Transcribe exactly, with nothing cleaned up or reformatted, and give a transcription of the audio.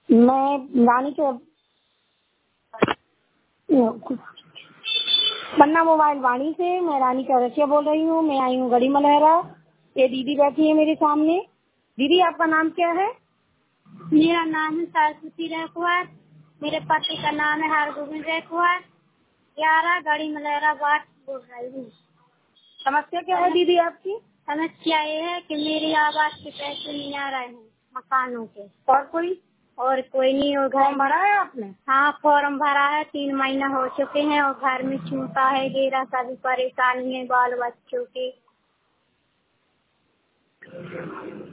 मैं रानी के पन्ना मोबाइल वाणी से मैं रानी चौरसिया बोल रही हूँ। मैं आई हूँ गढ़ी मलहरा। ये दीदी बैठी है मेरे सामने। दीदी आपका नाम क्या है? मेरा नाम है सरस्वती रैकवार। मेरे पति का नाम है हरगोविंद रैकवार। ग्यारह गढ़ी मलहरा वार्ड बोल रही हूँ। समस्या क्या है दीदी आपकी? समस्या ये है कि मेरी आवास के पैसे नहीं आ रहे हैं मकानों के। और कोई और कोई नहीं। और फॉर्म भरा है आपने? हाँ, फॉर्म भरा है। तीन महीना हो चुके हैं और घर में छूटा है गेरा। सभी परेशानी है बाल बच्चों की।